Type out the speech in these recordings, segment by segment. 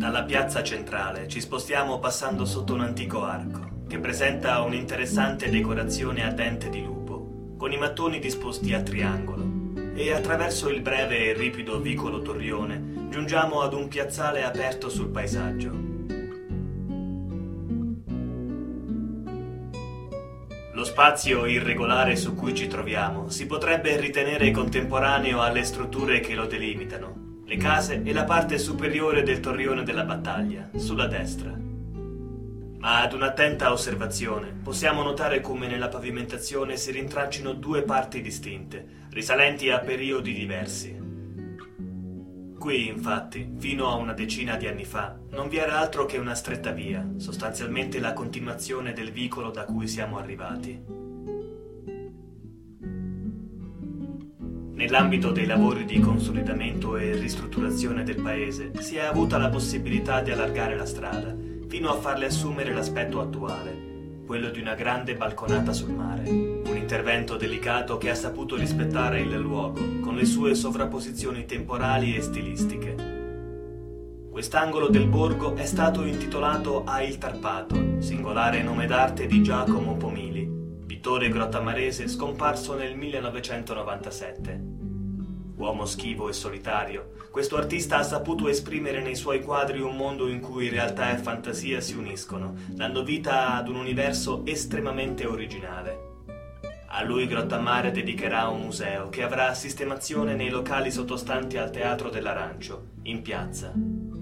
Dalla piazza centrale ci spostiamo passando sotto un antico arco, che presenta un'interessante decorazione a dente di lupo, con i mattoni disposti a triangolo, e attraverso il breve e ripido vicolo Torrione giungiamo ad un piazzale aperto sul paesaggio. Lo spazio irregolare su cui ci troviamo si potrebbe ritenere contemporaneo alle strutture che lo delimitano, le case e la parte superiore del torrione della battaglia, sulla destra. Ma ad un'attenta osservazione possiamo notare come nella pavimentazione si rintraccino due parti distinte, risalenti a periodi diversi. Qui, infatti, fino a una decina di anni fa, non vi era altro che una stretta via, sostanzialmente la continuazione del vicolo da cui siamo arrivati. Nell'ambito dei lavori di consolidamento e ristrutturazione del paese si è avuta la possibilità di allargare la strada, fino a farle assumere l'aspetto attuale, quello di una grande balconata sul mare. Un intervento delicato che ha saputo rispettare il luogo, con le sue sovrapposizioni temporali e stilistiche. Quest'angolo del borgo è stato intitolato a Il Tarpato, singolare nome d'arte di Giacomo Pomili, pittore grottamarese scomparso nel 1997. Uomo schivo e solitario, questo artista ha saputo esprimere nei suoi quadri un mondo in cui realtà e fantasia si uniscono, dando vita ad un universo estremamente originale. A lui Grottammare dedicherà un museo che avrà sistemazione nei locali sottostanti al Teatro dell'Arancio, in piazza.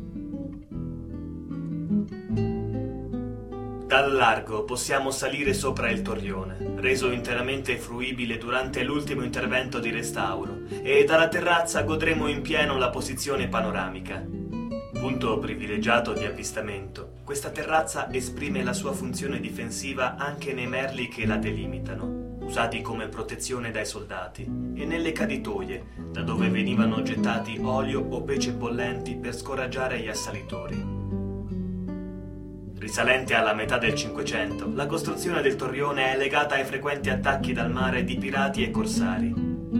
Dal largo possiamo salire sopra il torrione, reso interamente fruibile durante l'ultimo intervento di restauro, e dalla terrazza godremo in pieno la posizione panoramica. Punto privilegiato di avvistamento, questa terrazza esprime la sua funzione difensiva anche nei merli che la delimitano, usati come protezione dai soldati, e nelle caditoie, da dove venivano gettati olio o pece bollenti per scoraggiare gli assalitori. Risalente alla metà del Cinquecento, la costruzione del torrione è legata ai frequenti attacchi dal mare di pirati e corsari.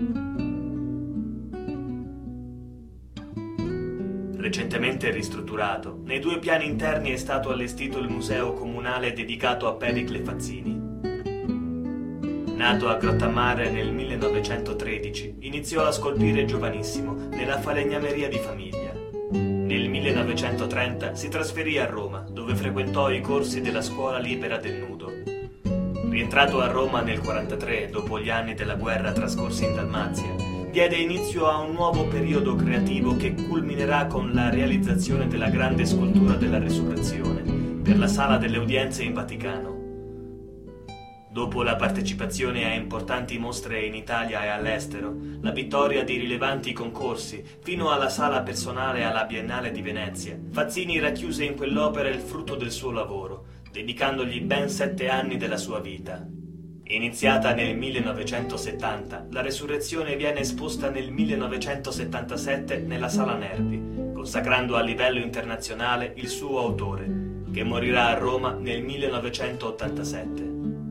Recentemente ristrutturato, nei due piani interni è stato allestito il museo comunale dedicato a Pericle Fazzini. Nato a Grottammare nel 1913, iniziò a scolpire giovanissimo nella falegnameria di famiglia. Nel 1930 si trasferì a Roma, dove frequentò i corsi della Scuola Libera del Nudo. Rientrato a Roma nel 1943, dopo gli anni della guerra trascorsi in Dalmazia, diede inizio a un nuovo periodo creativo che culminerà con la realizzazione della grande scultura della Resurrezione per la Sala delle Udienze in Vaticano. Dopo la partecipazione a importanti mostre in Italia e all'estero, la vittoria di rilevanti concorsi, fino alla sala personale alla Biennale di Venezia, Fazzini racchiuse in quell'opera il frutto del suo lavoro, dedicandogli ben 7 anni della sua vita. Iniziata nel 1970, la Resurrezione viene esposta nel 1977 nella Sala Nervi, consacrando a livello internazionale il suo autore, che morirà a Roma nel 1987.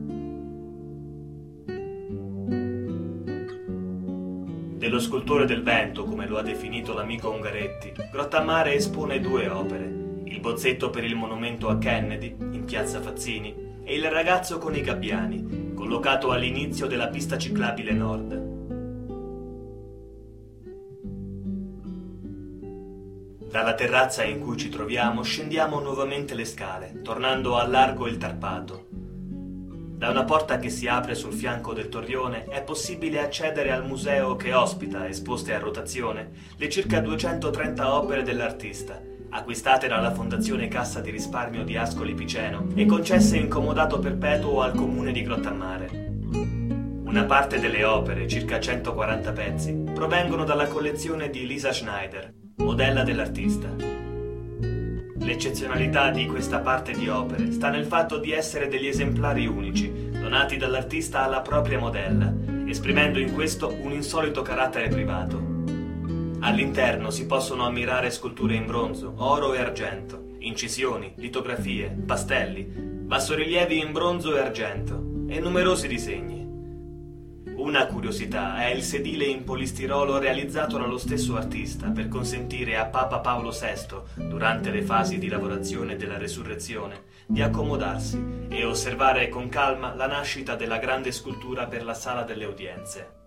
Dello scultore del vento, come lo ha definito l'amico Ungaretti, Grottammare espone 2 opere, il bozzetto per il monumento a Kennedy, in piazza Fazzini, e il ragazzo con i gabbiani, collocato all'inizio della pista ciclabile nord. Dalla terrazza in cui ci troviamo scendiamo nuovamente le scale, tornando al largo Il Tarpato. Da una porta che si apre sul fianco del torrione è possibile accedere al museo che ospita, esposte a rotazione, le circa 230 opere dell'artista, acquistate dalla Fondazione Cassa di Risparmio di Ascoli Piceno e concesse in comodato perpetuo al comune di Grottammare. Una parte delle opere, circa 140 pezzi, provengono dalla collezione di Lisa Schneider, modella dell'artista. L'eccezionalità di questa parte di opere sta nel fatto di essere degli esemplari unici, donati dall'artista alla propria modella, esprimendo in questo un insolito carattere privato. All'interno si possono ammirare sculture in bronzo, oro e argento, incisioni, litografie, pastelli, bassorilievi in bronzo e argento e numerosi disegni. Una curiosità è il sedile in polistirolo realizzato dallo stesso artista per consentire a Papa Paolo VI, durante le fasi di lavorazione della Resurrezione, di accomodarsi e osservare con calma la nascita della grande scultura per la Sala delle Udienze.